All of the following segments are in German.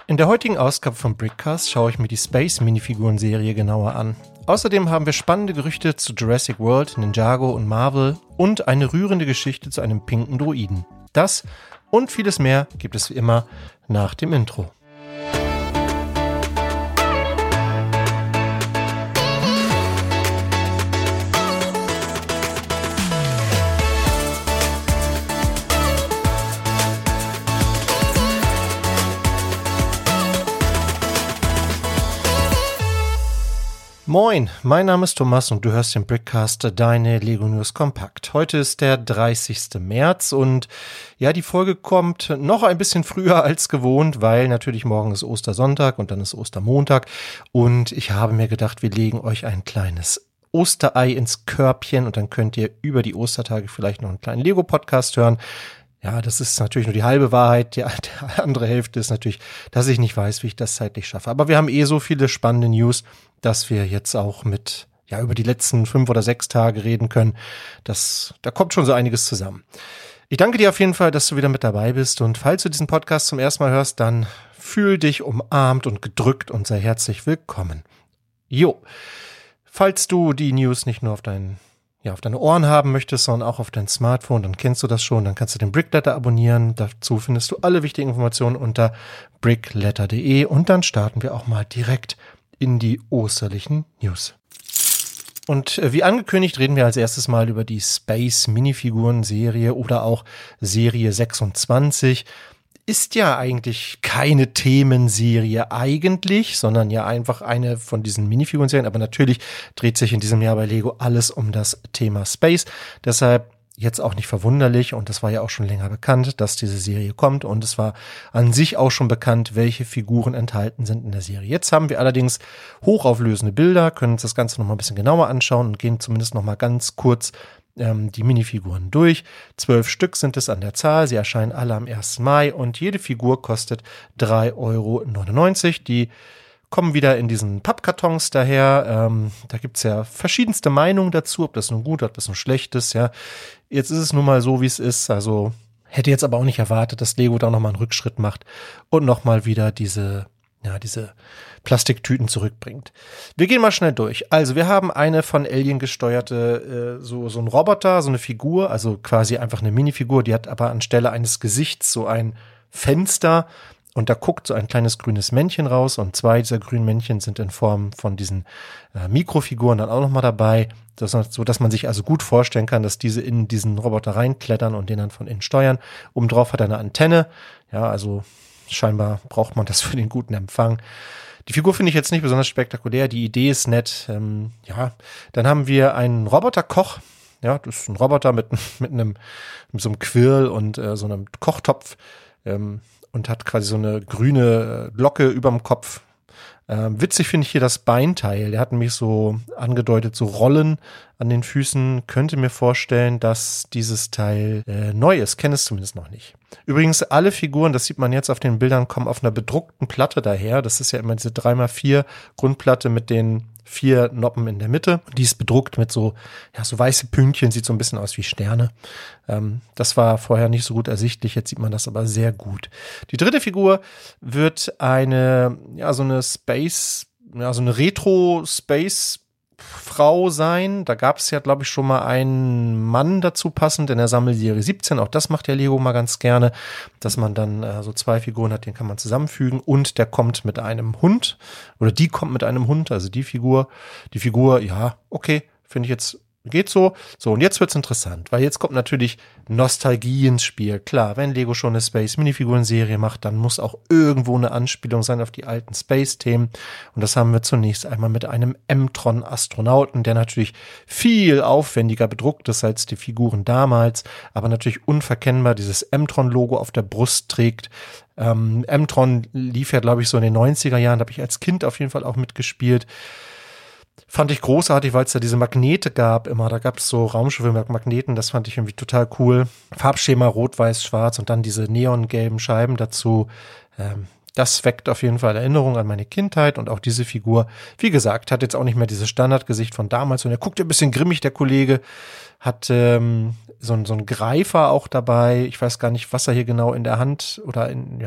In der heutigen Ausgabe von Brickcast schaue ich mir die Space-Minifiguren-Serie genauer an. Außerdem haben wir spannende Gerüchte zu Jurassic World, Ninjago und Marvel und eine rührende Geschichte zu einem pinken Droiden. Das und vieles mehr gibt es wie immer nach dem Intro. Moin, mein Name ist Thomas und du hörst den Brickcast, deine Lego News Kompakt. Heute ist der 30. März und ja, die Folge kommt noch ein bisschen früher als gewohnt, weil natürlich morgen ist Ostersonntag und dann ist Ostermontag und ich habe mir gedacht, wir legen euch ein kleines Osterei ins Körbchen und dann könnt ihr über die Ostertage vielleicht noch einen kleinen Lego-Podcast hören. Ja, das ist natürlich nur die halbe Wahrheit. Die andere Hälfte ist natürlich, dass ich nicht weiß, wie ich das zeitlich schaffe. Aber wir haben so viele spannende News, dass wir jetzt auch über die letzten 5 oder 6 Tage reden können. Da kommt schon so einiges zusammen. Ich danke dir auf jeden Fall, dass du wieder mit dabei bist. Und falls du diesen Podcast zum ersten Mal hörst, dann fühl dich umarmt und gedrückt und sei herzlich willkommen. Jo, falls du die News nicht nur auf deine Ohren haben möchtest, sondern auch auf dein Smartphone, dann kennst du das schon, dann kannst du den Brickletter abonnieren. Dazu findest du alle wichtigen Informationen unter brickletter.de und dann starten wir auch mal direkt in die osterlichen News. Und wie angekündigt reden wir als erstes mal über die Space-Minifiguren-Serie oder auch Serie 26. Ist ja eigentlich keine Themenserie eigentlich, sondern ja einfach eine von diesen Minifiguren-Serien. Aber natürlich dreht sich in diesem Jahr bei Lego alles um das Thema Space. Deshalb jetzt auch nicht verwunderlich und das war ja auch schon länger bekannt, dass diese Serie kommt und es war an sich auch schon bekannt, welche Figuren enthalten sind in der Serie. Jetzt haben wir allerdings hochauflösende Bilder, können uns das Ganze noch mal ein bisschen genauer anschauen und gehen zumindest noch mal ganz kurz die Minifiguren durch. 12 Stück sind es an der Zahl. Sie erscheinen alle am 1. Mai und jede Figur kostet 3,99 €. Die kommen wieder in diesen Pappkartons daher. Da gibt's ja verschiedenste Meinungen dazu, ob das nun gut, ob das nun schlecht ist. Ja, jetzt ist es nun mal so, wie es ist. Also hätte jetzt aber auch nicht erwartet, dass Lego da nochmal einen Rückschritt macht und nochmal wieder diese Plastiktüten zurückbringt. Wir gehen mal schnell durch. Also wir haben eine von Alien gesteuerte, so ein Roboter, so eine Figur, also quasi einfach eine Minifigur, die hat aber anstelle eines Gesichts so ein Fenster und da guckt so ein kleines grünes Männchen raus und 2 dieser grünen Männchen sind in Form von diesen Mikrofiguren dann auch nochmal dabei, so dass man sich also gut vorstellen kann, dass diese in diesen Roboter reinklettern und den dann von innen steuern. Obendrauf hat er eine Antenne, ja, also scheinbar braucht man das für den guten Empfang. Die Figur finde ich jetzt nicht besonders spektakulär. Die Idee ist nett. Dann haben wir einen Roboterkoch. Ja, das ist ein Roboter mit so einem Quirl und so einem Kochtopf und hat quasi so eine grüne Glocke überm Kopf. Witzig finde ich hier das Beinteil. Der hat nämlich so angedeutet, so Rollen an den Füßen. Könnte mir vorstellen, dass dieses Teil neu ist. Kenne es zumindest noch nicht. Übrigens, alle Figuren, das sieht man jetzt auf den Bildern, kommen auf einer bedruckten Platte daher. Das ist ja immer diese 3x4 Grundplatte mit den 4 Noppen in der Mitte. Die ist bedruckt mit so weiße Pünktchen, sieht so ein bisschen aus wie Sterne. Das war vorher nicht so gut ersichtlich, jetzt sieht man das aber sehr gut. Die dritte Figur wird so eine Retro-Space-Frau sein. Da gab es ja, glaube ich, schon mal einen Mann dazu passend in der Sammelserie 17. Auch das macht ja Lego mal ganz gerne, dass man dann so 2 Figuren hat, den kann man zusammenfügen und der kommt mit einem Hund oder die kommt mit einem Hund, also die Figur, ja, okay, finde ich jetzt geht so. So, und jetzt wird's interessant, weil jetzt kommt natürlich Nostalgie ins Spiel. Klar, wenn Lego schon eine Space-Minifiguren-Serie macht, dann muss auch irgendwo eine Anspielung sein auf die alten Space-Themen. Und das haben wir zunächst einmal mit einem M-Tron-Astronauten, der natürlich viel aufwendiger bedruckt ist als die Figuren damals, aber natürlich unverkennbar dieses M-Tron-Logo auf der Brust trägt. M-Tron lief ja, glaube ich, so in den 90er Jahren, da habe ich als Kind auf jeden Fall auch mitgespielt. Fand ich großartig, weil es da diese Magnete gab immer. Da gab es so Raumschiffe mit Magneten, das fand ich irgendwie total cool. Farbschema rot, weiß, schwarz und dann diese neongelben Scheiben dazu. Das weckt auf jeden Fall Erinnerungen an meine Kindheit und auch diese Figur, wie gesagt, hat jetzt auch nicht mehr dieses Standardgesicht von damals und er guckt ein bisschen grimmig, der Kollege, hat so einen Greifer auch dabei. Ich weiß gar nicht, was er hier genau in der Hand oder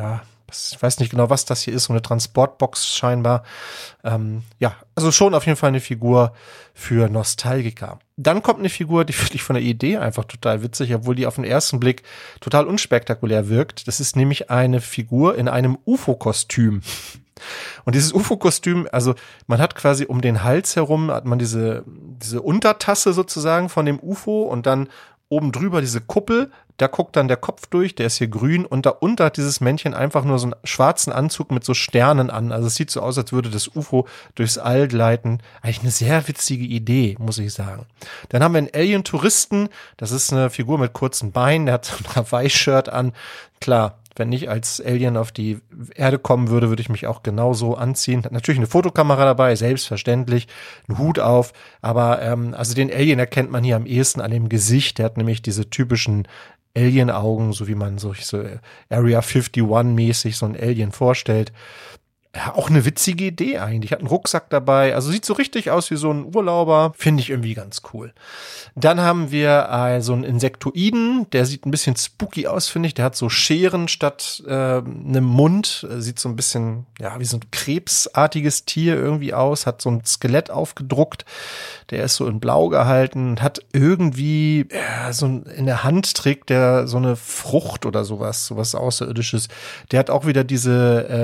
Ich weiß nicht genau, was das hier ist, so eine Transportbox scheinbar. Ja, also schon auf jeden Fall eine Figur für Nostalgiker. Dann kommt eine Figur, die finde ich von der Idee einfach total witzig, obwohl die auf den ersten Blick total unspektakulär wirkt. Das ist nämlich eine Figur in einem UFO-Kostüm. Und dieses UFO-Kostüm, also man hat quasi um den Hals herum, hat man diese Untertasse sozusagen von dem UFO und dann oben drüber diese Kuppel, da guckt dann der Kopf durch, der ist hier grün und da unter hat dieses Männchen einfach nur so einen schwarzen Anzug mit so Sternen an. Also es sieht so aus, als würde das UFO durchs All gleiten. Eigentlich eine sehr witzige Idee, muss ich sagen. Dann haben wir einen Alien-Touristen, das ist eine Figur mit kurzen Beinen, der hat so ein Hawaii-Shirt an. Klar, wenn ich als Alien auf die Erde kommen würde, würde ich mich auch genauso anziehen. Hat natürlich eine Fotokamera dabei, selbstverständlich, einen Hut auf, aber also den Alien erkennt man hier am ehesten an dem Gesicht. Der hat nämlich diese typischen Alien-Augen, so wie man so Area 51-mäßig so ein Alien vorstellt. Ja, auch eine witzige Idee eigentlich. Hat einen Rucksack dabei. Also sieht so richtig aus wie so ein Urlauber. Finde ich irgendwie ganz cool. Dann haben wir so einen Insektoiden. Der sieht ein bisschen spooky aus, finde ich. Der hat so Scheren statt einem Mund. Sieht so ein bisschen, ja, wie so ein krebsartiges Tier irgendwie aus. Hat so ein Skelett aufgedruckt. Der ist so in Blau gehalten. Hat irgendwie so in der Hand trägt der so eine Frucht oder sowas Außerirdisches. Der hat auch wieder diese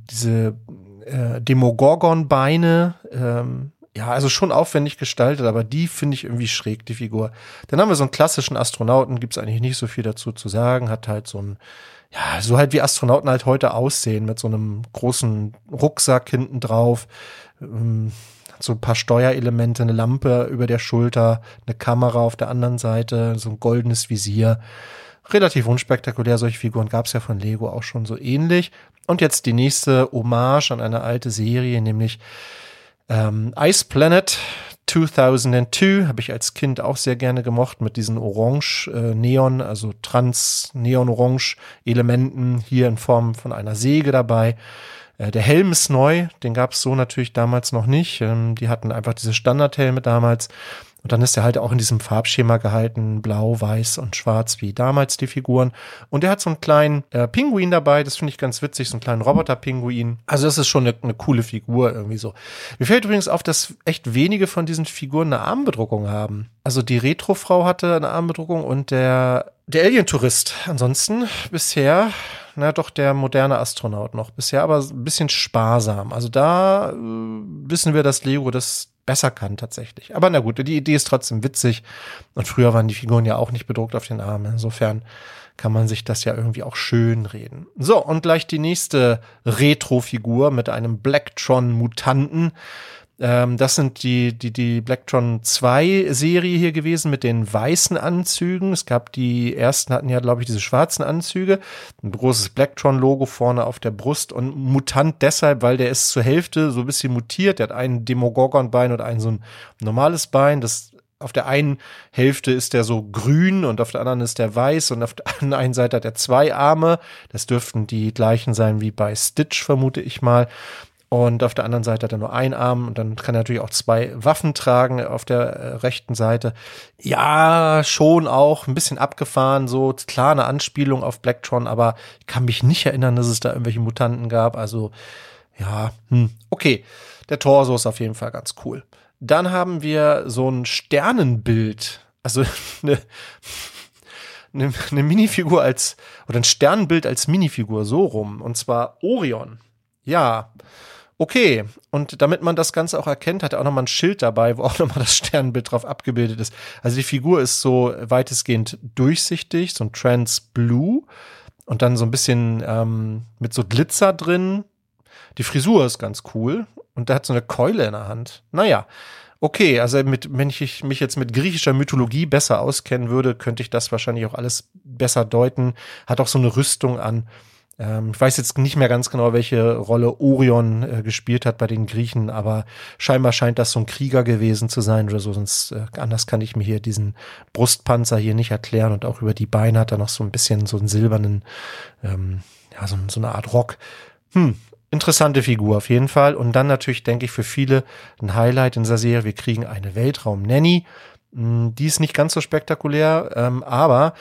Demogorgon-Beine, ja, also schon aufwendig gestaltet, aber die finde ich irgendwie schräg, die Figur. Dann haben wir so einen klassischen Astronauten, gibt's eigentlich nicht so viel dazu zu sagen, hat halt so ein, ja, so halt wie Astronauten halt heute aussehen, mit so einem großen Rucksack hinten drauf, hat so ein paar Steuerelemente, eine Lampe über der Schulter, eine Kamera auf der anderen Seite, so ein goldenes Visier. Relativ unspektakulär, solche Figuren gab's ja von Lego auch schon so ähnlich. Und jetzt die nächste Hommage an eine alte Serie, nämlich Ice Planet 2002, habe ich als Kind auch sehr gerne gemocht, mit diesen Orange-Neon, also Trans-Neon-Orange-Elementen hier in Form von einer Säge dabei. Der Helm ist neu, den gab's so natürlich damals noch nicht. Die hatten einfach diese Standardhelme damals. Und dann ist er halt auch in diesem Farbschema gehalten, blau, weiß und schwarz wie damals die Figuren. Und er hat so einen kleinen Pinguin dabei, das finde ich ganz witzig, so einen kleinen Roboter-Pinguin. Also das ist schon eine coole Figur irgendwie so. Mir fällt übrigens auf, dass echt wenige von diesen Figuren eine Armbedruckung haben. Also die Retro-Frau hatte eine Armbedruckung und der Alien-Tourist. Ansonsten bisher, doch der moderne Astronaut noch. Bisher aber ein bisschen sparsam. Also da wissen wir, dass Lego das besser kann tatsächlich. Aber na gut, die Idee ist trotzdem witzig. Und früher waren die Figuren ja auch nicht bedruckt auf den Armen. Insofern kann man sich das ja irgendwie auch schön reden. So, und gleich die nächste Retro-Figur mit einem Blacktron-Mutanten. Das sind die Blacktron 2 Serie hier gewesen mit den weißen Anzügen. Es gab die ersten hatten ja, glaube ich, diese schwarzen Anzüge. Ein großes Blacktron-Logo vorne auf der Brust und Mutant deshalb, weil der ist zur Hälfte so ein bisschen mutiert. Der hat ein Demogorgon-Bein und ein so ein normales Bein. Das auf der einen Hälfte ist der so grün und auf der anderen ist der weiß und auf der einen Seite hat er 2 Arme. Das dürften die gleichen sein wie bei Stitch, vermute ich mal. Und auf der anderen Seite hat er nur einen Arm und dann kann er natürlich auch 2 Waffen tragen auf der rechten Seite. Ja, schon auch ein bisschen abgefahren, so klar eine Anspielung auf Blacktron, aber ich kann mich nicht erinnern, dass es da irgendwelche Mutanten gab. Also ja, okay. Der Torso ist auf jeden Fall ganz cool. Dann haben wir so ein Sternenbild, also eine Minifigur oder ein Sternenbild als Minifigur, so rum. Und zwar Orion. Ja, okay. Und damit man das Ganze auch erkennt, hat er auch nochmal ein Schild dabei, wo auch nochmal das Sternenbild drauf abgebildet ist. Also die Figur ist so weitestgehend durchsichtig, so ein Trans-Blue und dann so ein bisschen mit so Glitzer drin. Die Frisur ist ganz cool und der hat so eine Keule in der Hand. Naja, okay, also wenn ich mich jetzt mit griechischer Mythologie besser auskennen würde, könnte ich das wahrscheinlich auch alles besser deuten. Hat auch so eine Rüstung an. Ich weiß jetzt nicht mehr ganz genau, welche Rolle Orion gespielt hat bei den Griechen, aber scheinbar scheint das so ein Krieger gewesen zu sein oder so, sonst anders kann ich mir hier diesen Brustpanzer hier nicht erklären und auch über die Beine hat er noch so ein bisschen so einen silbernen, so eine Art Rock. Interessante Figur auf jeden Fall und dann natürlich, denke ich, für viele ein Highlight in dieser Serie, wir kriegen eine Weltraum-Nanny, die ist nicht ganz so spektakulär, aber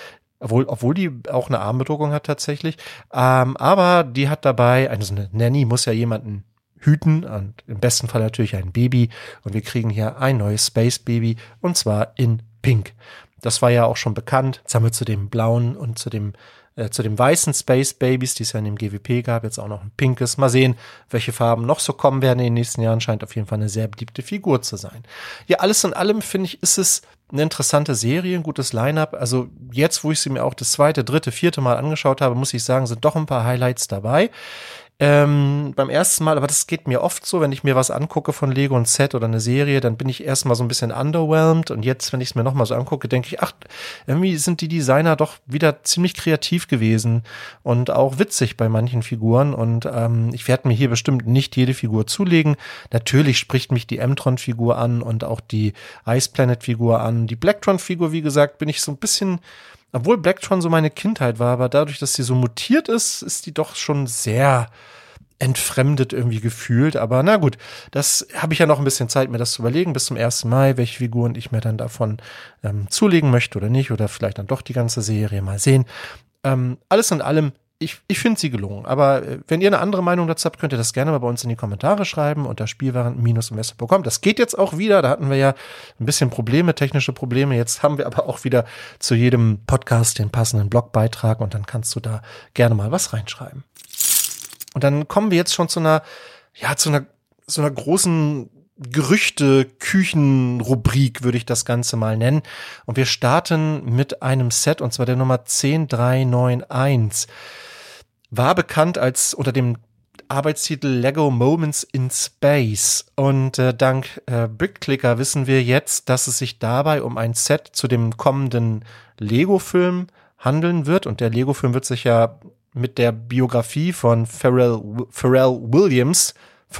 obwohl die auch eine Armbedruckung hat tatsächlich. Aber die hat dabei, also eine Nanny muss ja jemanden hüten und im besten Fall natürlich ein Baby. Und wir kriegen hier ein neues Space Baby und zwar in Pink. Das war ja auch schon bekannt. Jetzt haben wir zu dem blauen und zu dem weißen Space Babies, die es ja in dem GWP gab, jetzt auch noch ein pinkes. Mal sehen, welche Farben noch so kommen werden in den nächsten Jahren. Scheint auf jeden Fall eine sehr beliebte Figur zu sein. Ja, alles in allem finde ich, ist es eine interessante Serie, ein gutes Line-Up. Also jetzt, wo ich sie mir auch das zweite, dritte, vierte Mal angeschaut habe, muss ich sagen, sind doch ein paar Highlights dabei. Beim ersten Mal, aber das geht mir oft so, wenn ich mir was angucke von Lego, ein Set oder eine Serie, dann bin ich erstmal so ein bisschen underwhelmed und jetzt, wenn ich es mir nochmal so angucke, denke ich, ach, irgendwie sind die Designer doch wieder ziemlich kreativ gewesen und auch witzig bei manchen Figuren und ich werde mir hier bestimmt nicht jede Figur zulegen. Natürlich spricht mich die M-Tron-Figur an und auch die Ice Planet-Figur an. Die Blacktron-Figur, wie gesagt, bin ich so ein bisschen, obwohl Blacktron so meine Kindheit war, aber dadurch, dass sie so mutiert ist, ist die doch schon sehr entfremdet irgendwie gefühlt. Aber na gut, das habe ich ja noch ein bisschen Zeit, mir das zu überlegen, bis zum 1. Mai, welche Figuren ich mir dann davon zulegen möchte oder nicht. Oder vielleicht dann doch die ganze Serie, mal sehen. Alles in allem, ich finde sie gelungen. Aber wenn ihr eine andere Meinung dazu habt, könnt ihr das gerne mal bei uns in die Kommentare schreiben unter spielwaren-investor.com. Das geht jetzt auch wieder. Da hatten wir ja ein bisschen Probleme, technische Probleme. Jetzt haben wir aber auch wieder zu jedem Podcast den passenden Blogbeitrag und dann kannst du da gerne mal was reinschreiben. Und dann kommen wir jetzt schon zu einer großen Gerüchte-Küchen-Rubrik, würde ich das Ganze mal nennen. Und wir starten mit einem Set, und zwar der Nummer 10391. War bekannt als unter dem Arbeitstitel Lego Moments in Space. Und dank BrickClicker wissen wir jetzt, dass es sich dabei um ein Set zu dem kommenden Lego-Film handeln wird. Und der Lego-Film wird sich ja mit der Biografie von Pharrell Williams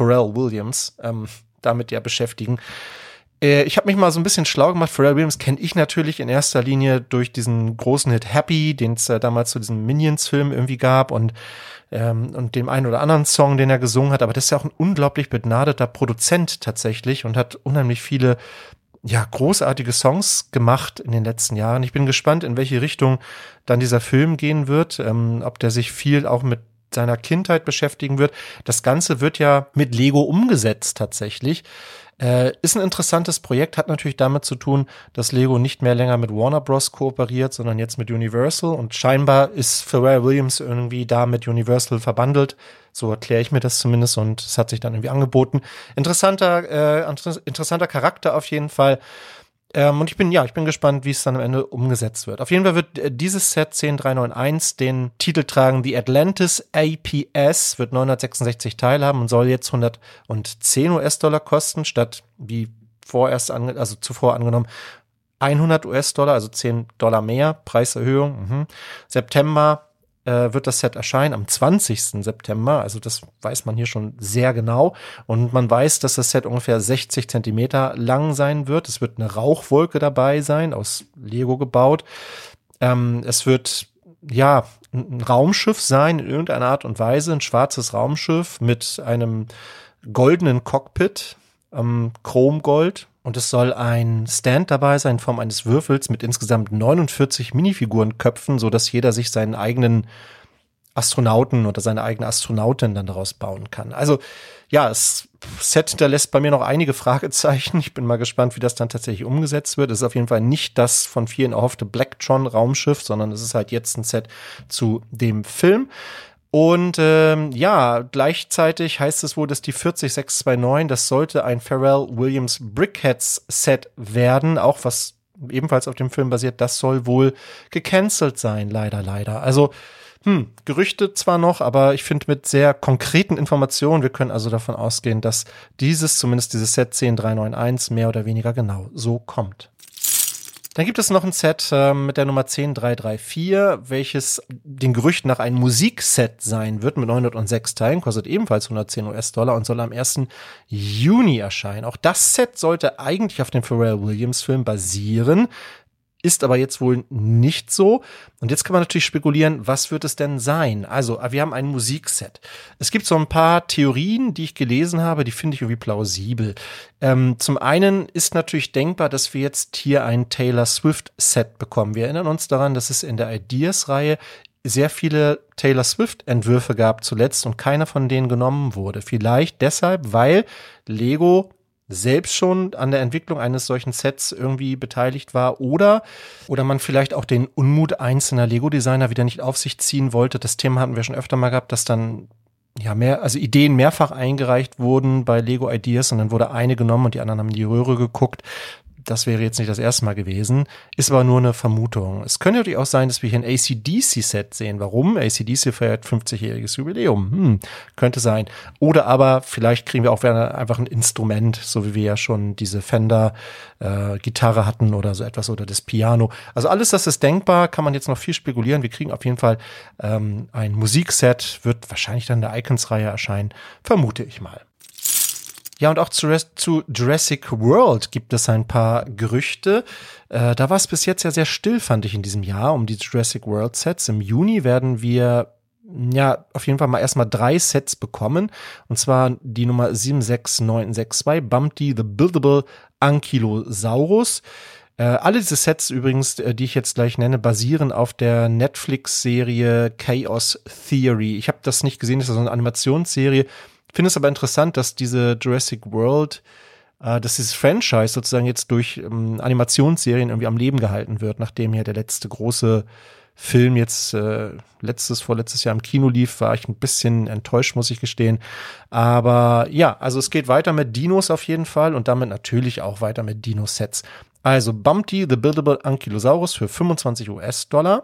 damit ja beschäftigen. Ich habe mich mal so ein bisschen schlau gemacht. Pharrell Williams kenne ich natürlich in erster Linie durch diesen großen Hit Happy, den es damals zu diesem Minions-Film irgendwie gab und dem einen oder anderen Song, den er gesungen hat. Aber das ist ja auch ein unglaublich begnadeter Produzent tatsächlich und hat unheimlich viele großartige Songs gemacht in den letzten Jahren. Ich bin gespannt, in welche Richtung dann dieser Film gehen wird, ob der sich viel auch mit seiner Kindheit beschäftigen wird. Das Ganze wird ja mit Lego umgesetzt tatsächlich. Ist ein interessantes Projekt, hat natürlich damit zu tun, dass Lego nicht mehr länger mit Warner Bros. Kooperiert, sondern jetzt mit Universal und scheinbar ist Pharrell Williams irgendwie da mit Universal verbandelt. So erkläre ich mir das zumindest und es hat sich dann irgendwie angeboten. Interessanter Charakter auf jeden Fall. Und ich bin gespannt, wie es dann am Ende umgesetzt wird. Auf jeden Fall wird dieses Set 10391 den Titel tragen, The Atlantis APS, wird 966 Teile haben und soll jetzt 110 US-Dollar kosten, statt wie zuvor angenommen 100 US-Dollar, also $10 mehr, Preiserhöhung. September wird das Set erscheinen, am 20. September, also das weiß man hier schon sehr genau und man weiß, dass das Set ungefähr 60 Zentimeter lang sein wird. Es wird eine Rauchwolke dabei sein, aus Lego gebaut. Es wird ein Raumschiff sein, in irgendeiner Art und Weise, ein schwarzes Raumschiff mit einem goldenen Cockpit, Chromgold. Und es soll ein Stand dabei sein in Form eines Würfels mit insgesamt 49 Minifigurenköpfen, so dass jeder sich seinen eigenen Astronauten oder seine eigene Astronautin dann daraus bauen kann. Also das Set hinterlässt bei mir noch einige Fragezeichen. Ich bin mal gespannt, wie das dann tatsächlich umgesetzt wird. Es ist auf jeden Fall nicht das von vielen erhoffte Blacktron-Raumschiff, sondern es ist halt jetzt ein Set zu dem Film. Und gleichzeitig heißt es wohl, dass die 40629, das sollte ein Pharrell Williams Brickheads Set werden, auch was ebenfalls auf dem Film basiert, das soll wohl gecancelt sein, leider. Also Gerüchte zwar noch, aber ich finde mit sehr konkreten Informationen, wir können also davon ausgehen, dass dieses Set 10391 mehr oder weniger genau so kommt. Dann gibt es noch ein Set mit der Nummer 10334, welches den Gerüchten nach ein Musikset sein wird mit 906 Teilen, kostet ebenfalls 110 US-Dollar und soll am 1. Juni erscheinen. Auch das Set sollte eigentlich auf dem Pharrell Williams Film basieren, Ist aber jetzt wohl nicht so. Und jetzt kann man natürlich spekulieren, was wird es denn sein? Also, wir haben ein Musikset. Es gibt so ein paar Theorien, die ich gelesen habe, die finde ich irgendwie plausibel. Zum einen ist natürlich denkbar, dass wir jetzt hier ein Taylor Swift-Set bekommen. Wir erinnern uns daran, dass es in der Ideas-Reihe sehr viele Taylor Swift-Entwürfe gab zuletzt und keiner von denen genommen wurde. Vielleicht deshalb, weil Lego selbst schon an der Entwicklung eines solchen Sets irgendwie beteiligt war oder man vielleicht auch den Unmut einzelner Lego-Designer wieder nicht auf sich ziehen wollte. Das Thema hatten wir schon öfter mal gehabt, dass dann Ideen mehrfach eingereicht wurden bei Lego Ideas und dann wurde eine genommen und die anderen haben in die Röhre geguckt. Das wäre jetzt nicht das erste Mal gewesen, ist aber nur eine Vermutung. Es könnte natürlich auch sein, dass wir hier ein AC/DC-Set sehen. Warum? AC/DC feiert 50-jähriges Jubiläum. Könnte sein. Oder aber vielleicht kriegen wir auch einfach ein Instrument, so wie wir ja schon diese Fender-Gitarre hatten oder so etwas oder das Piano. Also alles das ist denkbar, kann man jetzt noch viel spekulieren. Wir kriegen auf jeden Fall ein Musikset, wird wahrscheinlich dann in der Icons-Reihe erscheinen, vermute ich mal. Ja, und auch zu Jurassic World gibt es ein paar Gerüchte. Da war es bis jetzt ja sehr still, fand ich in diesem Jahr, um die Jurassic World Sets. Im Juni werden wir auf jeden Fall mal erstmal 3 Sets bekommen. Und zwar die Nummer 76962, Bumpty the Buildable Ankylosaurus. Alle diese Sets übrigens, die ich jetzt gleich nenne, basieren auf der Netflix-Serie Chaos Theory. Ich habe das nicht gesehen, das ist so eine Animationsserie. Finde es aber interessant, dass diese Jurassic World, dass dieses Franchise sozusagen jetzt durch Animationsserien irgendwie am Leben gehalten wird, nachdem ja der letzte große Film jetzt vorletztes Jahr im Kino lief, war ich ein bisschen enttäuscht, muss ich gestehen. Aber ja, also es geht weiter mit Dinos auf jeden Fall und damit natürlich auch weiter mit Dino-Sets. Also Bumpty the Buildable Ankylosaurus für $25.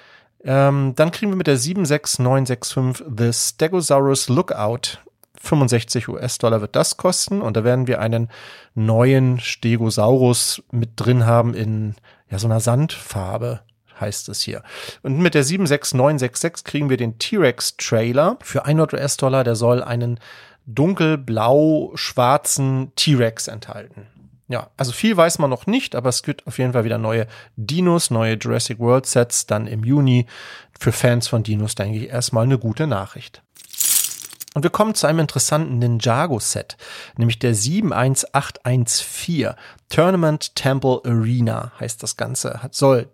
Dann kriegen wir mit der 76965 The Stegosaurus Lookout. $65 wird das kosten und da werden wir einen neuen Stegosaurus mit drin haben in so einer Sandfarbe, heißt es hier. Und mit der 76966 kriegen wir den T-Rex-Trailer für $100. Der soll einen dunkelblau-schwarzen T-Rex enthalten. Ja, also viel weiß man noch nicht, aber es gibt auf jeden Fall wieder neue Dinos, neue Jurassic World Sets dann im Juni. Für Fans von Dinos, denke ich, erstmal eine gute Nachricht. Und wir kommen zu einem interessanten Ninjago-Set, nämlich der 71814. Tournament Temple Arena heißt das Ganze. Soll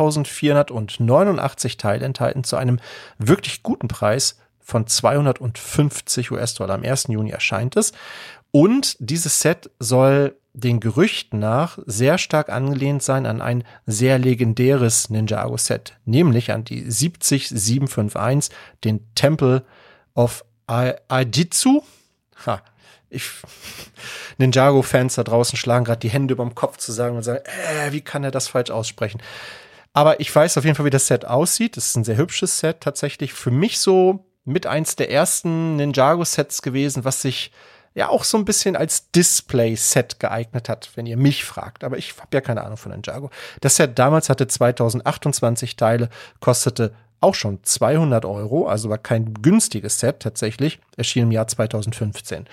3.489 Teile enthalten zu einem wirklich guten Preis von $250. Am 1. Juni erscheint es. Und dieses Set soll den Gerüchten nach sehr stark angelehnt sein an ein sehr legendäres Ninjago-Set, nämlich an die 70751, den Temple of Aijitsu. Ninjago-Fans da draußen schlagen gerade die Hände überm Kopf zusammen und sagen, wie kann er das falsch aussprechen? Aber ich weiß auf jeden Fall, wie das Set aussieht. Das ist ein sehr hübsches Set, tatsächlich für mich so mit eins der ersten Ninjago-Sets gewesen, was sich ja auch so ein bisschen als Display-Set geeignet hat, wenn ihr mich fragt. Aber ich habe ja keine Ahnung von Ninjago. Das Set damals hatte 2028 Teile, kostete auch schon €200, also war kein günstiges Set tatsächlich, erschien im Jahr 2015.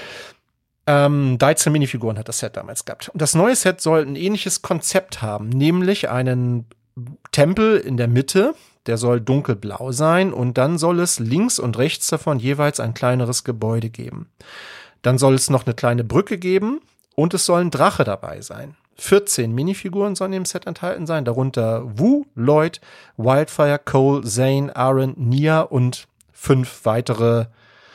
13 Minifiguren hat das Set damals gehabt. Und das neue Set soll ein ähnliches Konzept haben, nämlich einen Tempel in der Mitte, der soll dunkelblau sein und dann soll es links und rechts davon jeweils ein kleineres Gebäude geben. Dann soll es noch eine kleine Brücke geben und es soll ein Drache dabei sein. 14 Minifiguren sollen im Set enthalten sein, darunter Wu, Lloyd, Wildfire, Cole, Zane, Aaron, Nia und 5 weitere,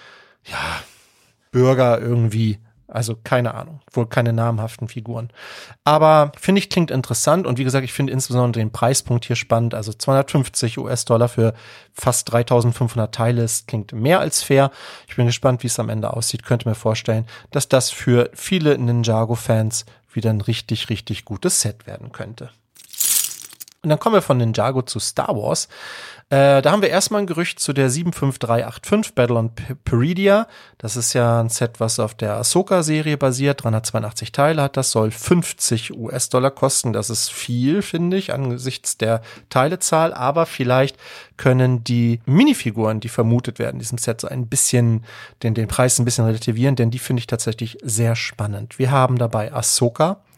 Bürger irgendwie. Also keine Ahnung, wohl keine namhaften Figuren. Aber finde ich, klingt interessant und wie gesagt, ich finde insbesondere den Preispunkt hier spannend. Also $250 für fast 3.500 Teile, es klingt mehr als fair. Ich bin gespannt, wie es am Ende aussieht. Könnte mir vorstellen, dass das für viele Ninjago-Fans wieder ein richtig, richtig gutes Set werden könnte. Und dann kommen wir von Ninjago zu Star Wars. Da haben wir erstmal ein Gerücht zu der 75385 Battle on Peridea. Das ist ja ein Set, was auf der Ahsoka-Serie basiert. 382 Teile hat das, soll $50 kosten. Das ist viel, finde ich, angesichts der Teilezahl. Aber vielleicht können die Minifiguren, die vermutet werden in diesem Set, so ein bisschen den Preis ein bisschen relativieren, denn die finde ich tatsächlich sehr spannend. Wir haben dabei Ahsoka,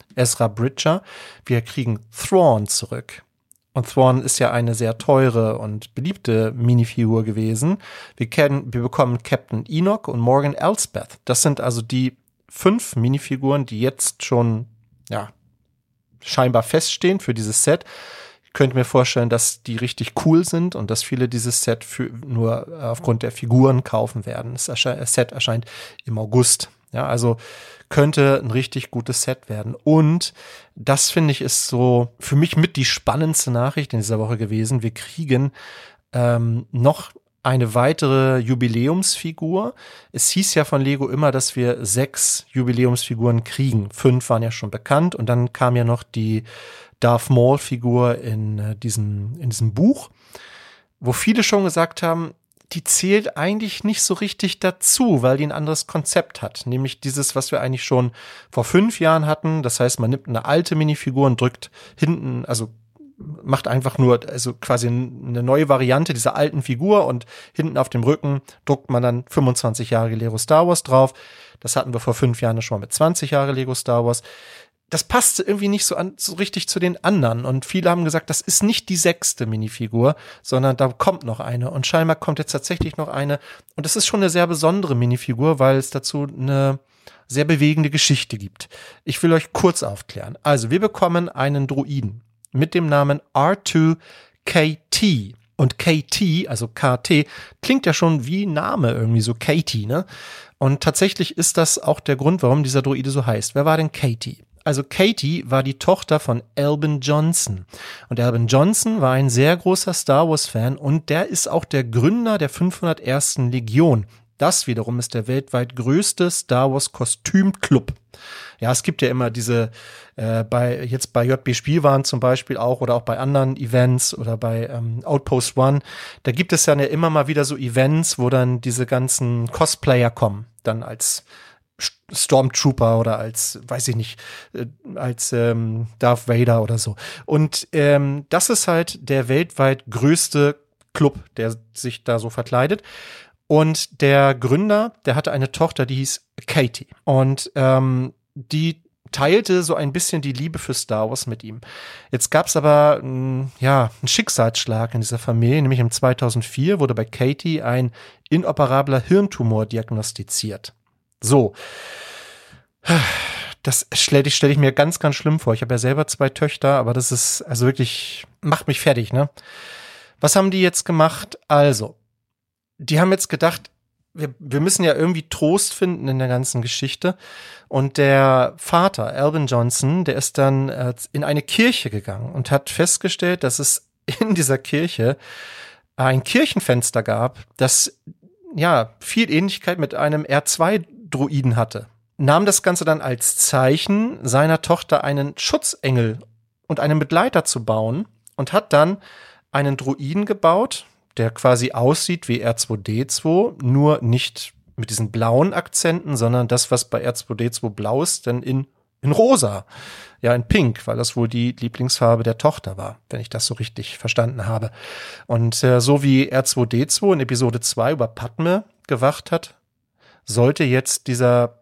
Ezra Bridger. Wir kriegen Thrawn zurück. Und Thrawn ist ja eine sehr teure und beliebte Minifigur gewesen. Wir bekommen Captain Enoch und Morgan Elsbeth. Das sind also die 5 Minifiguren, die jetzt schon, ja, scheinbar feststehen für dieses Set. Ich könnte mir vorstellen, dass die richtig cool sind und dass viele dieses Set nur aufgrund der Figuren kaufen werden. Das Set erscheint im August. Ja, also könnte ein richtig gutes Set werden. Und das, finde ich, ist so für mich mit die spannendste Nachricht in dieser Woche gewesen. Wir kriegen noch eine weitere Jubiläumsfigur. Es hieß ja von Lego immer, dass wir 6 Jubiläumsfiguren kriegen. 5 waren ja schon bekannt und dann kam ja noch die Darth Maul-Figur in diesem Buch, wo viele schon gesagt haben, die zählt eigentlich nicht so richtig dazu, weil die ein anderes Konzept hat. Nämlich dieses, was wir eigentlich schon vor 5 Jahren hatten. Das heißt, man nimmt eine alte Minifigur und drückt hinten, also macht einfach nur, also quasi eine neue Variante dieser alten Figur und hinten auf dem Rücken druckt man dann 25 Jahre Lego Star Wars drauf. Das hatten wir vor 5 Jahren schon mal mit 20 Jahre Lego Star Wars. Das passte irgendwie nicht so richtig zu den anderen. Und viele haben gesagt, das ist nicht die 6. Minifigur, sondern da kommt noch eine. Und scheinbar kommt jetzt tatsächlich noch eine. Und das ist schon eine sehr besondere Minifigur, weil es dazu eine sehr bewegende Geschichte gibt. Ich will euch kurz aufklären. Also, wir bekommen einen Droiden mit dem Namen R2KT. Und KT, also KT, klingt ja schon wie Name irgendwie, so Katie, ne? Und tatsächlich ist das auch der Grund, warum dieser Droide so heißt. Wer war denn Katie? Also Katie war die Tochter von Albin Johnson. Und Albin Johnson war ein sehr großer Star Wars-Fan und der ist auch der Gründer der 501. Legion. Das wiederum ist der weltweit größte Star Wars-Kostümclub. Ja, es gibt ja immer diese, bei JB Spielwaren zum Beispiel auch oder auch bei anderen Events oder bei Outpost One, da gibt es ja immer mal wieder so Events, wo dann diese ganzen Cosplayer kommen, dann als Stormtrooper oder als, weiß ich nicht, als Darth Vader oder so. Und das ist halt der weltweit größte Club, der sich da so verkleidet. Und der Gründer, der hatte eine Tochter, die hieß Katie. Und die teilte so ein bisschen die Liebe für Star Wars mit ihm. Jetzt gab es aber einen Schicksalsschlag in dieser Familie, nämlich im 2004 wurde bei Katie ein inoperabler Hirntumor diagnostiziert. So, das stell ich mir ganz, ganz schlimm vor. Ich habe ja selber 2 Töchter, aber das ist also wirklich, macht mich fertig, ne? Was haben die jetzt gemacht? Also, die haben jetzt gedacht, wir müssen ja irgendwie Trost finden in der ganzen Geschichte. Und der Vater, Albin Johnson, der ist dann in eine Kirche gegangen und hat festgestellt, dass es in dieser Kirche ein Kirchenfenster gab, das ja viel Ähnlichkeit mit einem R2-Droiden hatte. Nahm das Ganze dann als Zeichen, seiner Tochter einen Schutzengel und einen Begleiter zu bauen und hat dann einen Droiden gebaut, der quasi aussieht wie R2D2, nur nicht mit diesen blauen Akzenten, sondern das, was bei R2D2 blau ist, dann in rosa. Ja, in pink, weil das wohl die Lieblingsfarbe der Tochter war, wenn ich das so richtig verstanden habe. Und so wie R2D2 in Episode 2 über Padme gewacht hat, sollte jetzt dieser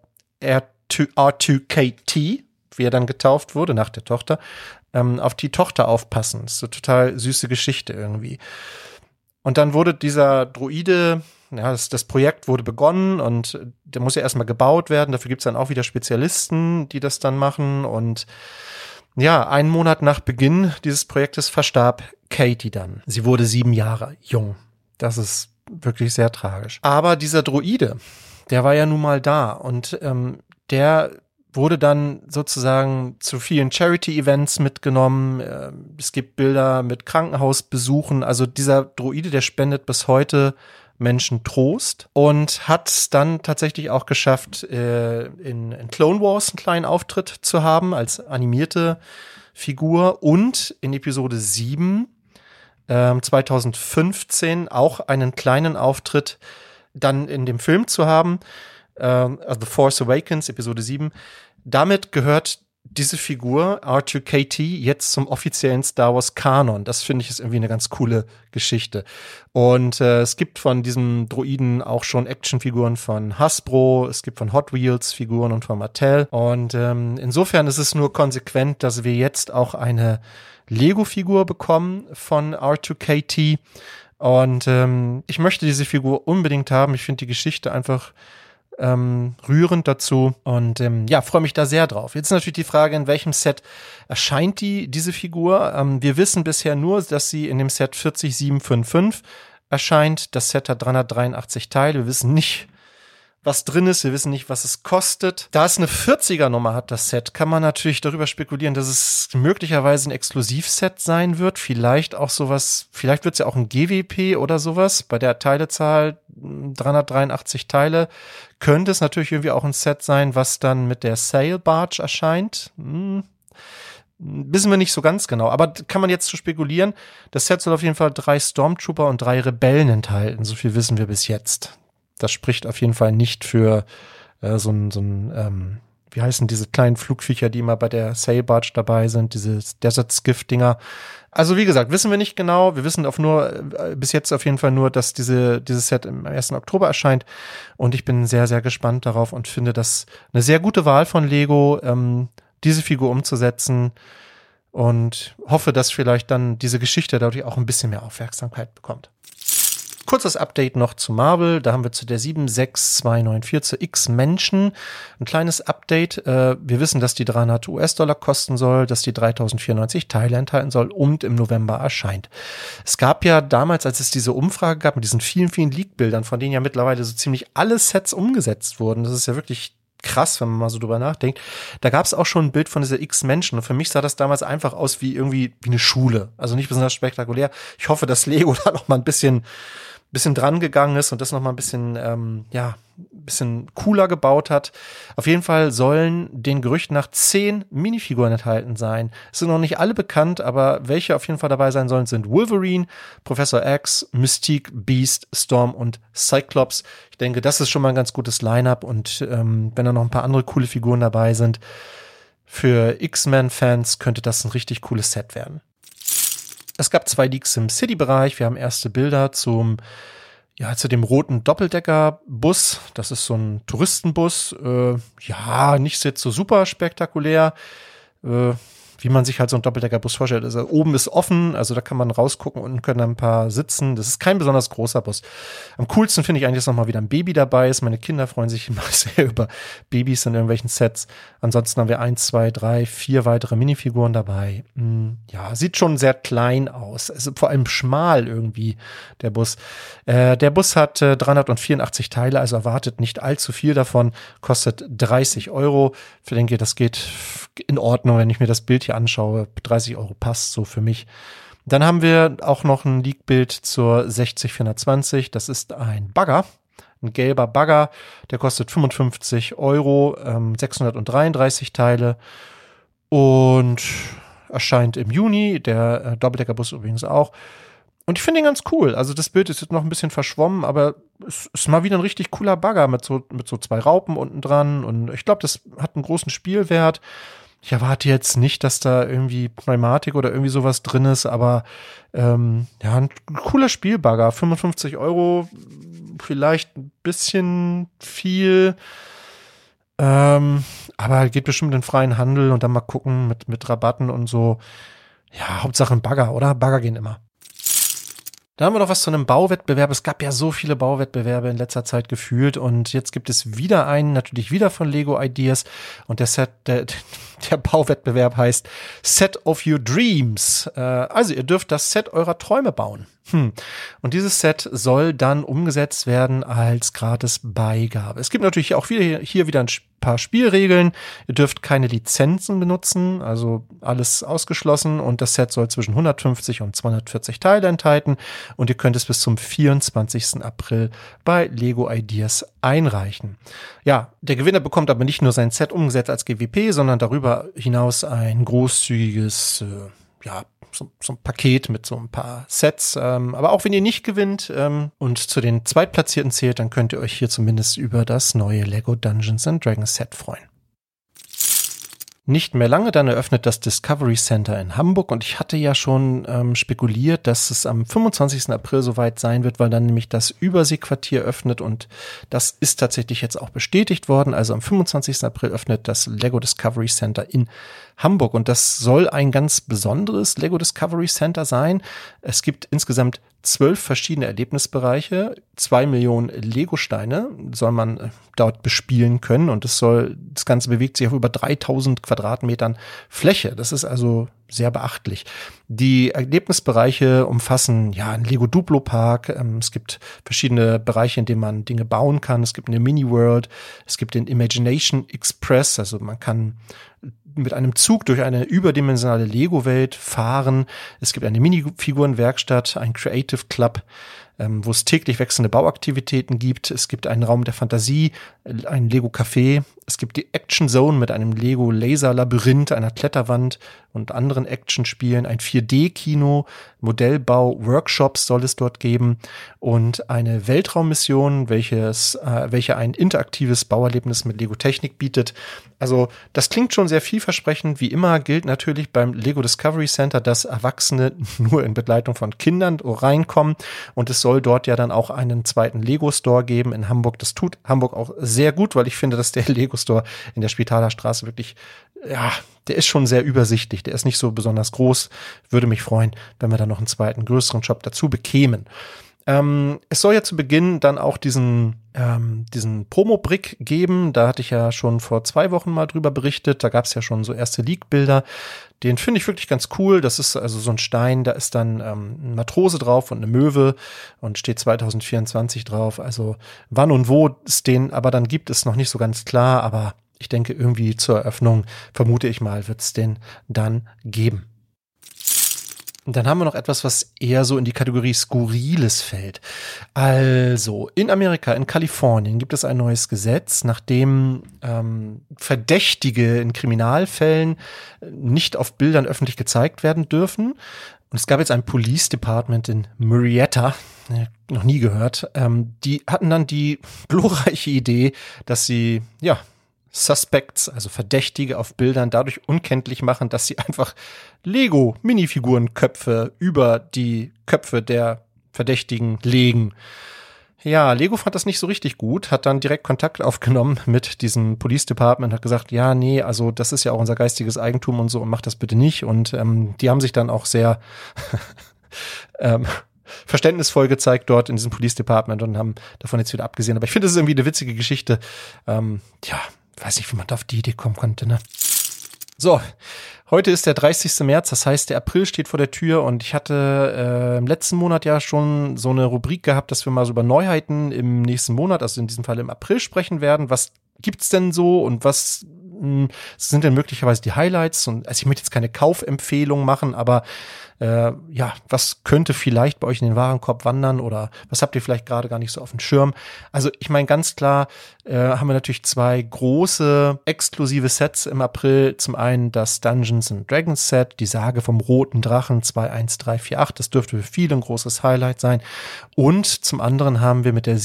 R2KT, wie er dann getauft wurde, nach der Tochter, auf die Tochter aufpassen. Das ist eine total süße Geschichte irgendwie. Und dann wurde dieser Droide, ja, das Projekt wurde begonnen und der muss ja erstmal gebaut werden. Dafür gibt es dann auch wieder Spezialisten, die das dann machen. Und ja, 1 Monat nach Beginn dieses Projektes verstarb Katie dann. Sie wurde 7 Jahre jung. Das ist wirklich sehr tragisch. Aber dieser Droide, der war ja nun mal da und der wurde dann sozusagen zu vielen Charity-Events mitgenommen. Es gibt Bilder mit Krankenhausbesuchen. Also dieser Droide, der spendet bis heute Menschen Trost und hat es dann tatsächlich auch geschafft, in Clone Wars einen kleinen Auftritt zu haben als animierte Figur und in Episode 7 2015 auch einen kleinen Auftritt dann in dem Film zu haben. The Force Awakens, Episode 7. Damit gehört diese Figur R2-KT jetzt zum offiziellen Star Wars Kanon. Das finde ich ist irgendwie eine ganz coole Geschichte. Und es gibt von diesem Droiden auch schon Actionfiguren von Hasbro, es gibt von Hot Wheels Figuren und von Mattel. Und insofern ist es nur konsequent, dass wir jetzt auch eine Lego-Figur bekommen von R2-KT. Und ich möchte diese Figur unbedingt haben. Ich finde die Geschichte einfach rührend dazu und freue mich da sehr drauf. Jetzt ist natürlich die Frage, in welchem Set erscheint diese Figur? Wir wissen bisher nur, dass sie in dem Set 40755 erscheint. Das Set hat 383 Teile. Wir wissen nicht, was drin ist. Wir wissen nicht, was es kostet. Da es eine 40er-Nummer hat, das Set, kann man natürlich darüber spekulieren, dass es möglicherweise ein Exklusivset sein wird. Vielleicht auch sowas, vielleicht wird es ja auch ein GWP oder sowas. Bei der Teilezahl 383 Teile könnte es natürlich irgendwie auch ein Set sein, was dann mit der Sail Barge erscheint. Wissen wir nicht so ganz genau, aber kann man jetzt so spekulieren. Das Set soll auf jeden Fall 3 Stormtrooper und 3 Rebellen enthalten. So viel wissen wir bis jetzt. Das spricht auf jeden Fall nicht für wie heißen diese kleinen Flugviecher, die immer bei der Sail Barge dabei sind, diese Desert Skiff-Dinger. Also wie gesagt, wissen wir nicht genau. Wir wissen bis jetzt auf jeden Fall nur, dass dieses Set am 1. Oktober erscheint. Und ich bin sehr, sehr gespannt darauf und finde das eine sehr gute Wahl von Lego, diese Figur umzusetzen. Und hoffe, dass vielleicht dann diese Geschichte dadurch auch ein bisschen mehr Aufmerksamkeit bekommt. Kurzes Update noch zu Marvel. Da haben wir zu der 76294 zu X-Menschen ein kleines Update. Wir wissen, dass die 300 US-Dollar kosten soll, dass die 3094 Teile enthalten soll und im November erscheint. Es gab ja damals, als es diese Umfrage gab mit diesen vielen, vielen Leak-Bildern, von denen ja mittlerweile so ziemlich alle Sets umgesetzt wurden. Das ist ja wirklich krass, wenn man mal so drüber nachdenkt. Da gab es auch schon ein Bild von dieser X-Menschen und für mich sah das damals einfach aus wie eine Schule. Also nicht besonders spektakulär. Ich hoffe, dass Lego da noch mal ein bisschen dran gegangen ist und das noch mal ein bisschen cooler gebaut hat. Auf jeden Fall sollen den Gerüchten nach 10 Minifiguren enthalten sein. Es sind noch nicht alle bekannt, aber welche auf jeden Fall dabei sein sollen, sind Wolverine, Professor X, Mystique, Beast, Storm und Cyclops. Ich denke, das ist schon mal ein ganz gutes Line-Up und wenn da noch ein paar andere coole Figuren dabei sind, für X-Men-Fans könnte das ein richtig cooles Set werden. Es gab 2 Leaks im City-Bereich. Wir haben erste Bilder zu dem roten Doppeldecker-Bus. Das ist so ein Touristenbus. Nicht jetzt so super spektakulär. Wie man sich halt so einen Doppeldecker-Bus vorstellt. Also oben ist offen, also da kann man rausgucken, unten können da ein paar sitzen. Das ist kein besonders großer Bus. Am coolsten finde ich eigentlich, dass nochmal wieder ein Baby dabei ist. Meine Kinder freuen sich immer sehr über Babys in irgendwelchen Sets. Ansonsten haben wir 1, 2, 3, 4 weitere Minifiguren dabei. Sieht schon sehr klein aus. Also vor allem schmal irgendwie, der Bus. Der Bus hat 384 Teile, also erwartet nicht allzu viel davon. Kostet 30 Euro. Ich denke, das geht in Ordnung, wenn ich mir das Bild hier anschaue. 30 Euro passt so für mich. Dann haben wir auch noch ein Leak-Bild zur 60420. Das ist ein Bagger, ein gelber Bagger. Der kostet 55 Euro, 633 Teile und erscheint im Juni. Der Doppeldeckerbus übrigens auch. Und ich finde ihn ganz cool. Also das Bild ist jetzt noch ein bisschen verschwommen, aber es ist mal wieder ein richtig cooler Bagger mit so 2 Raupen unten dran. Und ich glaube, das hat einen großen Spielwert. Ich erwarte jetzt nicht, dass da irgendwie Pneumatik oder irgendwie sowas drin ist, aber ein cooler Spielbagger. 55 Euro, vielleicht ein bisschen viel, aber geht bestimmt in den freien Handel und dann mal gucken mit Rabatten und so. Ja, Hauptsache ein Bagger, oder? Bagger gehen immer. Da haben wir noch was zu einem Bauwettbewerb. Es gab ja so viele Bauwettbewerbe in letzter Zeit gefühlt und jetzt gibt es wieder einen, natürlich wieder von Lego Ideas und der Bauwettbewerb heißt Set of Your Dreams. Also ihr dürft das Set eurer Träume bauen. Und dieses Set soll dann umgesetzt werden als gratis Beigabe. Es gibt natürlich auch hier wieder ein paar Spielregeln. Ihr dürft keine Lizenzen benutzen, also alles ausgeschlossen. Und das Set soll zwischen 150 und 240 Teile enthalten. Und ihr könnt es bis zum 24. April bei Lego Ideas einreichen. Ja, der Gewinner bekommt aber nicht nur sein Set umgesetzt als GWP, sondern darüber hinaus ein großzügiges so ein Paket mit so ein paar Sets. Aber auch wenn ihr nicht gewinnt und zu den Zweitplatzierten zählt, dann könnt ihr euch hier zumindest über das neue Lego Dungeons & Dragons Set freuen. nicht mehr lange, dann eröffnet das Discovery Center in Hamburg und ich hatte ja schon spekuliert, dass es am 25. April soweit sein wird, weil dann nämlich das Überseequartier öffnet und das ist tatsächlich jetzt auch bestätigt worden. Also am 25. April öffnet das Lego Discovery Center in Hamburg und das soll ein ganz besonderes Lego Discovery Center sein. Es gibt insgesamt 12 verschiedene Erlebnisbereiche, 2 Millionen Lego-Steine soll man dort bespielen können und das Ganze bewegt sich auf über 3000 Quadratmetern Fläche. Das ist also sehr beachtlich. Die Erlebnisbereiche umfassen ja einen Lego Duplo Park. Es gibt verschiedene Bereiche, in denen man Dinge bauen kann. Es gibt eine Mini World. Es gibt den Imagination Express. Also man kann mit einem Zug durch eine überdimensionale Lego-Welt fahren. Es gibt eine Minifigurenwerkstatt, ein Creative Club, wo es täglich wechselnde Bauaktivitäten gibt. Es gibt einen Raum der Fantasie, ein Lego-Café. Es gibt die Action Zone mit einem Lego-Laser-Labyrinth, einer Kletterwand und anderen Actionspielen. Ein 4D-Kino, Modellbau-Workshops soll es dort geben und eine Weltraummission, welche ein interaktives Bauerlebnis mit Lego-Technik bietet. Also das klingt schon sehr vielversprechend. Wie immer gilt natürlich beim Lego Discovery Center, dass Erwachsene nur in Begleitung von Kindern reinkommen und es soll dort ja dann auch einen zweiten Lego-Store geben in Hamburg. Das tut Hamburg auch sehr gut, weil ich finde, dass der Lego-Store in der Spitaler Straße wirklich, ja, der ist schon sehr übersichtlich. Der ist nicht so besonders groß. Würde mich freuen, wenn wir da noch einen zweiten, größeren Shop dazu bekämen. Es soll ja zu Beginn dann auch diesen Promo-Brick geben. Da hatte ich ja schon vor 2 Wochen mal drüber berichtet. Da gab es ja schon so erste Leak-Bilder. Den finde ich wirklich ganz cool. Das ist also so ein Stein, da ist dann ein Matrose drauf und eine Möwe und steht 2024 drauf. Also wann und wo es den aber dann gibt, ist noch nicht so ganz klar. Aber ich denke, irgendwie zur Eröffnung, vermute ich mal, wird es den dann geben. Und dann haben wir noch etwas, was eher so in die Kategorie Skurriles fällt. Also, in Amerika, in Kalifornien gibt es ein neues Gesetz, nachdem Verdächtige in Kriminalfällen nicht auf Bildern öffentlich gezeigt werden dürfen. Und es gab jetzt ein Police Department in Marietta, noch nie gehört, die hatten dann die glorreiche Idee, dass sie, ja, Suspects, also Verdächtige auf Bildern dadurch unkenntlich machen, dass sie einfach Lego-Minifigurenköpfe über die Köpfe der Verdächtigen legen. Ja, Lego fand das nicht so richtig gut, hat dann direkt Kontakt aufgenommen mit diesem Police Department, hat gesagt, ja, nee, also das ist ja auch unser geistiges Eigentum und so und macht das bitte nicht. Und die haben sich dann auch sehr verständnisvoll gezeigt dort in diesem Police Department und haben davon jetzt wieder abgesehen. Aber ich finde, das ist irgendwie eine witzige Geschichte. Weiß nicht, wie man da auf die Idee kommen konnte, ne? So, heute ist der 30. März, das heißt, der April steht vor der Tür und ich hatte im letzten Monat ja schon so eine Rubrik gehabt, dass wir mal so über Neuheiten im nächsten Monat, also in diesem Fall im April, sprechen werden. Was gibt's denn so und was sind denn möglicherweise die Highlights? Und also ich möchte jetzt keine Kaufempfehlung machen, aber was könnte vielleicht bei euch in den Warenkorb wandern oder was habt ihr vielleicht gerade gar nicht so auf dem Schirm? Also ich meine, ganz klar haben wir natürlich 2 große exklusive Sets im April. Zum einen das Dungeons & Dragons Set, die Sage vom Roten Drachen 21348. Das dürfte für viele ein großes Highlight sein. Und zum anderen haben wir mit der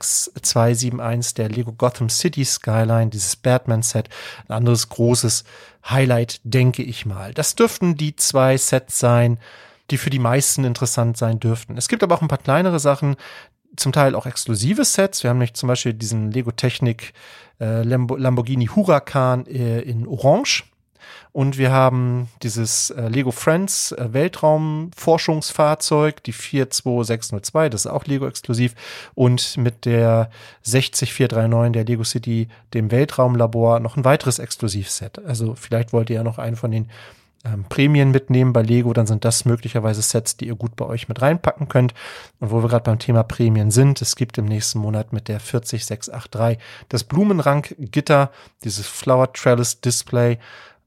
76271 der Lego Gotham City Skyline, dieses Batman Set, ein anderes großes Highlight, denke ich mal. Das dürften die 2 Sets sein, die für die meisten interessant sein dürften. Es gibt aber auch ein paar kleinere Sachen, zum Teil auch exklusive Sets. Wir haben nämlich zum Beispiel diesen Lego Technik Lamborghini Huracan in Orange. Und wir haben dieses Lego Friends Weltraumforschungsfahrzeug, die 42602, das ist auch Lego-exklusiv. Und mit der 60439 der Lego City, dem Weltraumlabor, noch ein weiteres Exklusivset. Also vielleicht wollt ihr ja noch einen von den Prämien mitnehmen bei Lego, dann sind das möglicherweise Sets, die ihr gut bei euch mit reinpacken könnt. Und wo wir gerade beim Thema Prämien sind, es gibt im nächsten Monat mit der 40683 das Blumenrang-Gitter, dieses Flower Trellis Display.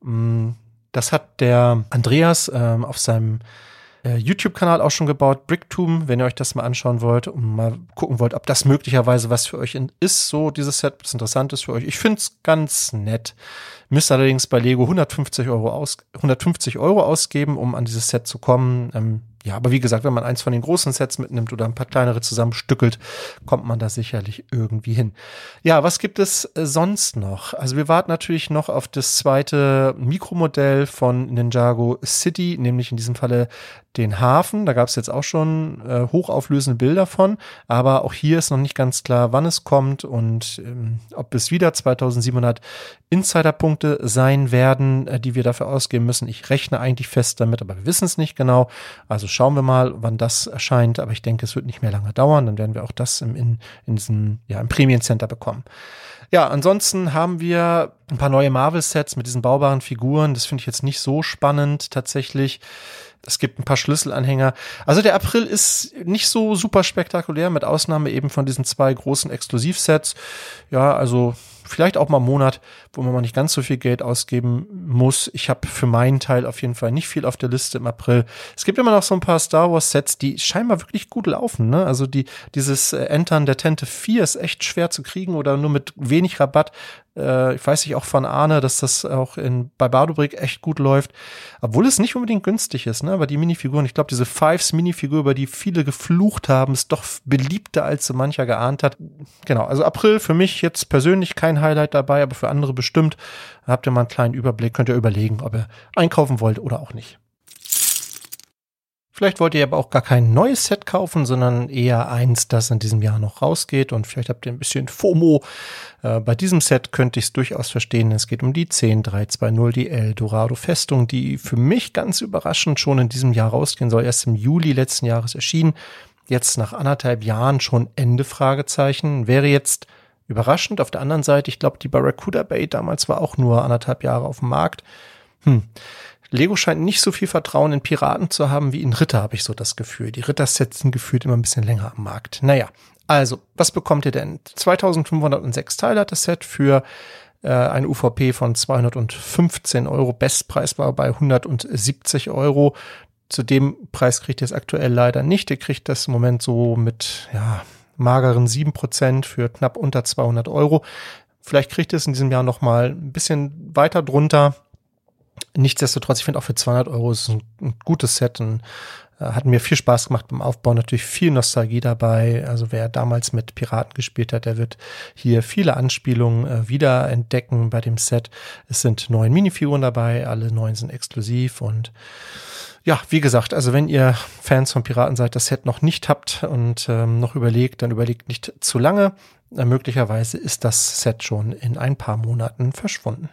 Das hat der Andreas auf seinem YouTube-Kanal auch schon gebaut, Bricktoon, wenn ihr euch das mal anschauen wollt und mal gucken wollt, ob das möglicherweise was für euch ist, so dieses Set, was interessant ist für euch. Ich finde es ganz nett. Müsst allerdings bei Lego 150 Euro ausgeben, um an dieses Set zu kommen. Ja, aber wie gesagt, wenn man eins von den großen Sets mitnimmt oder ein paar kleinere zusammenstückelt, kommt man da sicherlich irgendwie hin. Ja, was gibt es sonst noch? Also wir warten natürlich noch auf das zweite Mikromodell von Ninjago City, nämlich in diesem Falle den Hafen. Da gab es jetzt auch schon hochauflösende Bilder von, aber auch hier ist noch nicht ganz klar, wann es kommt und ob es wieder 2700 Insiderpunkte sein werden, die wir dafür ausgeben müssen. Ich rechne eigentlich fest damit, aber wir wissen es nicht genau. Also schauen wir mal, wann das erscheint, aber ich denke, es wird nicht mehr lange dauern. Dann werden wir auch das im Premium Center bekommen. Ja, ansonsten haben wir ein paar neue Marvel-Sets mit diesen baubaren Figuren. Das finde ich jetzt nicht so spannend tatsächlich. Es gibt ein paar Schlüsselanhänger. Also der April ist nicht so super spektakulär, mit Ausnahme eben von diesen 2 großen Exklusivsets. Ja, also vielleicht auch mal einen Monat, wo man mal nicht ganz so viel Geld ausgeben muss. Ich habe für meinen Teil auf jeden Fall nicht viel auf der Liste im April. Es gibt immer noch so ein paar Star Wars Sets, die scheinbar wirklich gut laufen, ne? Also dieses Entern der Tente 4 ist echt schwer zu kriegen oder nur mit wenig Rabatt. Ich weiß nicht auch von Arne, dass das auch bei Bardobrick echt gut läuft, obwohl es nicht unbedingt günstig ist, ne? Aber die Minifiguren, ich glaube, diese Fives-Minifigur, über die viele geflucht haben, ist doch beliebter, als so mancher geahnt hat. Genau, also April für mich jetzt persönlich kein Highlight dabei, aber für andere bestimmt. Habt ihr mal einen kleinen Überblick, könnt ihr überlegen, ob ihr einkaufen wollt oder auch nicht. Vielleicht wollt ihr aber auch gar kein neues Set kaufen, sondern eher eins, das in diesem Jahr noch rausgeht und vielleicht habt ihr ein bisschen FOMO. Bei diesem Set könnte ich es durchaus verstehen. Es geht um die 10320, die Eldorado Festung, die für mich ganz überraschend schon in diesem Jahr rausgehen soll. Erst im Juli letzten Jahres erschienen. Jetzt nach 1,5 Jahren schon Ende Fragezeichen. Wäre jetzt überraschend. Auf der anderen Seite, ich glaube, die Barracuda Bay damals war auch nur 1,5 Jahre auf dem Markt. Lego scheint nicht so viel Vertrauen in Piraten zu haben wie in Ritter, habe ich so das Gefühl. Die Ritter-Sets sind gefühlt immer ein bisschen länger am Markt. Naja, also, was bekommt ihr denn? 2506 Teile hat das Set für eine UVP von 215 €. Bestpreis war bei 170 €. Zu dem Preis kriegt ihr es aktuell leider nicht. Ihr kriegt das im Moment so mit mageren 7% für knapp unter 200 €. Vielleicht kriegt ihr es in diesem Jahr noch mal ein bisschen weiter drunter. Nichtsdestotrotz, ich finde auch für 200 € ist es ein gutes Set und hat mir viel Spaß gemacht beim Aufbau, natürlich viel Nostalgie dabei. Also wer damals mit Piraten gespielt hat, der wird hier viele Anspielungen wieder entdecken bei dem Set. Es sind 9 Minifiguren dabei, alle 9 sind exklusiv und ja, wie gesagt, also wenn ihr Fans von Piraten seid, das Set noch nicht habt und noch überlegt, dann überlegt nicht zu lange. Möglicherweise ist das Set schon in ein paar Monaten verschwunden.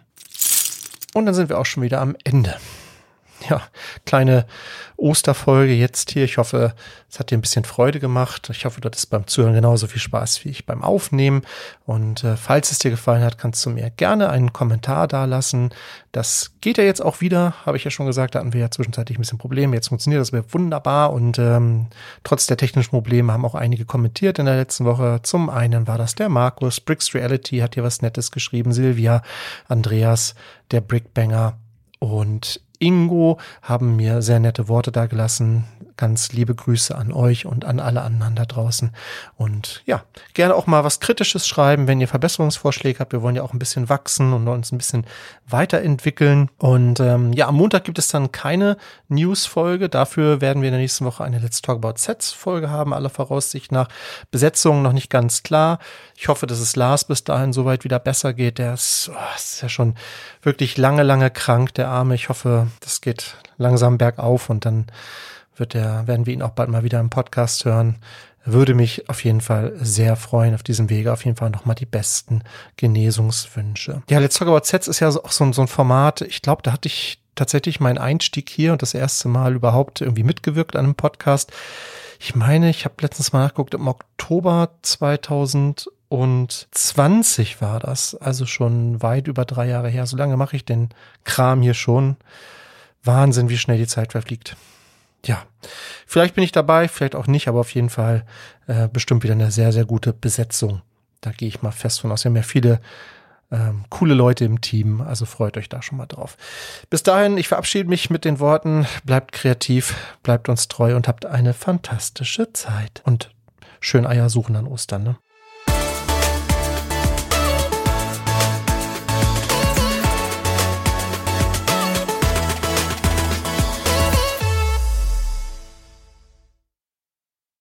Und dann sind wir auch schon wieder am Ende. Ja, kleine Osterfolge jetzt hier. Ich hoffe, es hat dir ein bisschen Freude gemacht. Ich hoffe, du hattest beim Zuhören genauso viel Spaß wie ich beim Aufnehmen. Und falls es dir gefallen hat, kannst du mir gerne einen Kommentar dalassen. Das geht ja jetzt auch wieder, habe ich ja schon gesagt. Da hatten wir ja zwischenzeitlich ein bisschen Probleme. Jetzt funktioniert das wunderbar. Und trotz der technischen Probleme haben auch einige kommentiert in der letzten Woche. Zum einen war das der Markus. Bricks Reality hat hier was Nettes geschrieben. Silvia, Andreas, der Brickbanger und Ingo haben mir sehr nette Worte dagelassen. Ganz liebe Grüße an euch und an alle anderen da draußen. Und ja, gerne auch mal was Kritisches schreiben, wenn ihr Verbesserungsvorschläge habt. Wir wollen ja auch ein bisschen wachsen und uns ein bisschen weiterentwickeln. Und am Montag gibt es dann keine News-Folge. Dafür werden wir in der nächsten Woche eine Let's Talk About Sets-Folge haben. Aller Voraussicht nach. Besetzung noch nicht ganz klar. Ich hoffe, dass es Lars bis dahin soweit wieder besser geht. Der ist ja schon wirklich lange krank, der Arme. Ich hoffe, das geht langsam bergauf und dann werden wir ihn auch bald mal wieder im Podcast hören. Würde mich auf jeden Fall sehr freuen auf diesem Wege. Auf jeden Fall nochmal die besten Genesungswünsche. Ja, Let's Talk About Sets ist ja auch so ein Format. Ich glaube, da hatte ich tatsächlich meinen Einstieg hier und das erste Mal überhaupt irgendwie mitgewirkt an einem Podcast. Ich meine, ich habe letztens mal nachgeguckt, im Oktober 2020 war das. Also schon weit über 3 Jahre her. So lange mache ich den Kram hier schon. Wahnsinn, wie schnell die Zeit verfliegt. Ja, vielleicht bin ich dabei, vielleicht auch nicht, aber auf jeden Fall bestimmt wieder eine sehr, sehr gute Besetzung. Da gehe ich mal fest von aus. Wir haben ja viele coole Leute im Team, also freut euch da schon mal drauf. Bis dahin, ich verabschiede mich mit den Worten, bleibt kreativ, bleibt uns treu und habt eine fantastische Zeit. Und schön Eier suchen an Ostern, ne?